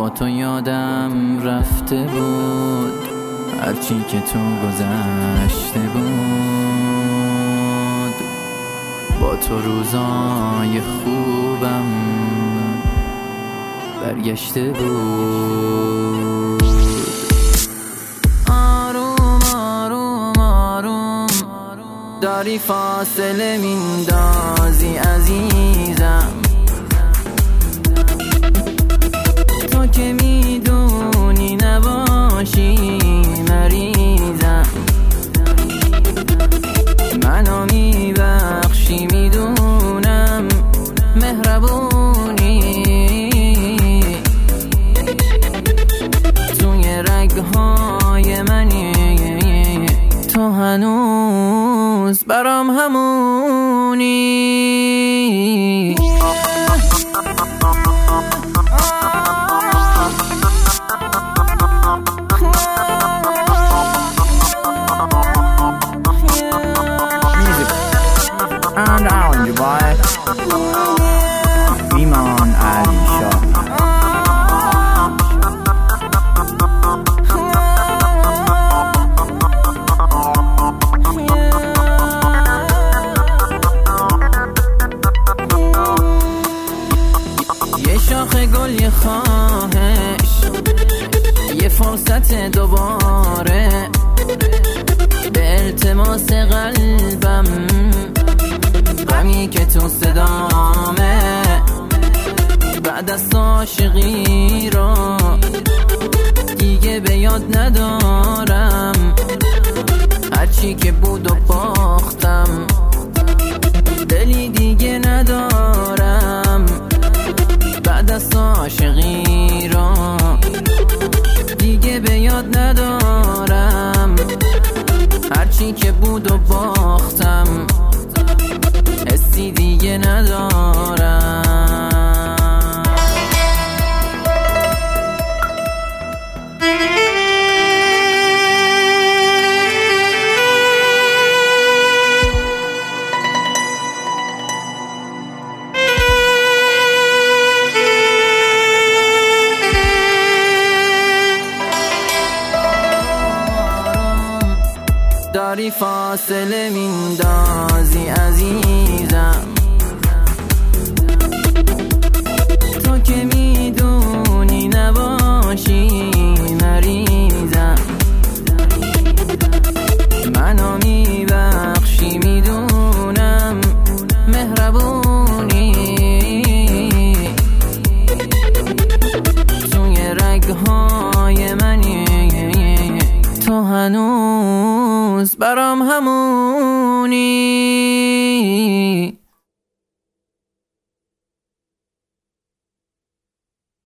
با تو یادم رفته بود هرچی که تو گذشته بود، با تو روزای خوبم برگشته بود. آروم آروم آروم داری فاصله میندازی عزیزم، تو که میدونی نباشی مریضم، منو میبخشی میدونم مهربونی، توی رگهای منی تو هنوز برام همونی. And on Dubai ایمان علی شاه. یه شاخ گل یه خواهش یه فرصت دوباره به التماس قلبم، غمی که تو صدامه بعد از عاشقی رو دیگه به یاد ندارم، هرچی که بود و باختم دلی دیگه ندارم، بعد از عاشقی رو دیگه به یاد ندارم، هرچی که بود و باختم حسی دیگه ندارم. داری فاصله میندازی عزیزم، تو که میدونی نباشی مریضم، منو میبخشی میدونم مهربونی، توی رگهای منی تو هنوز برام همونی.